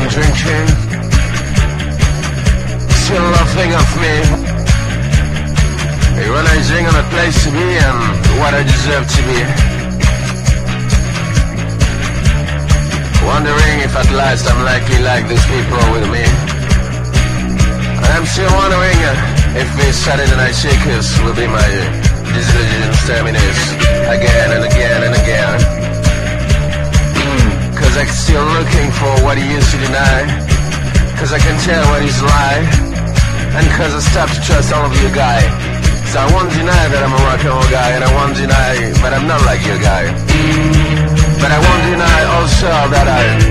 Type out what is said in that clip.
drinking, still laughing at me, realizing I'm a place to be and what I deserve to be. Wondering if at last I'm likely like these people with me. I'm still wondering if these Saturday Night Shakers will be my disillusion's terminus again and again and again. Cause I'm still looking for what he used to deny, cause I can tell what he's lie, and cause I stopped to trust all of you guys. So I won't deny that I'm a rock and roll guy, and I won't deny, but I'm not like you guy. But I won't deny also that I